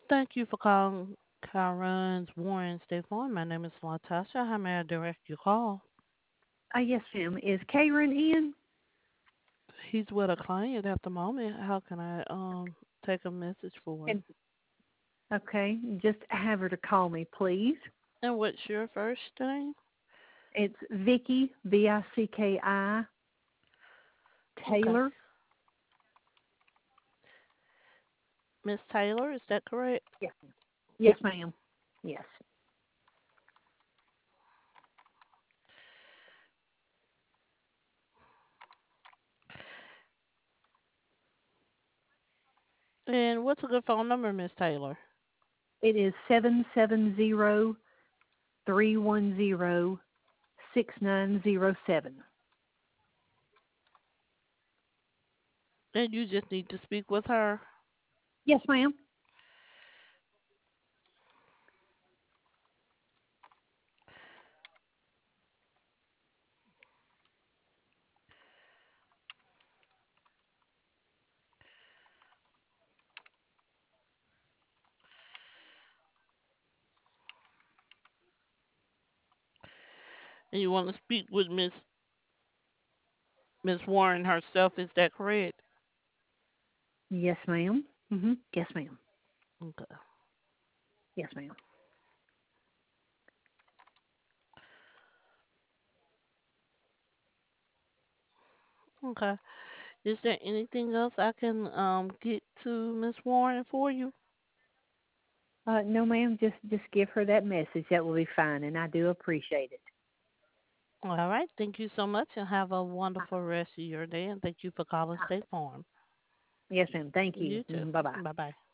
Thank you for calling Kyron's Warren State Farm. My name is Latasha. How may I direct your call? Yes, ma'am. Is Karen in? He's with a client at the moment. How can I take a message for him? And okay, just have her to call me, please. And what's your first name? It's Vicky, Vicki, Okay. Taylor. Miss Taylor, is that correct? Yes, yes, ma'am. Yes. And what's a good phone number, Miss Taylor? It is 770-310-6907. And you just need to speak with her. Yes, ma'am. And you want to speak with Miss Warren herself, is that correct? Yes, ma'am. Yes, ma'am. Okay. Yes, ma'am. Okay. Is there anything else I can get to Miss Warren for you? No, ma'am. Just give her that message. That will be fine, and I do appreciate it. All right. Thank you so much and have a Uh, wonderful rest of your day. And thank you for calling uh, State Farm. yes, ma'am. Thank you. You too. Bye bye. Bye bye.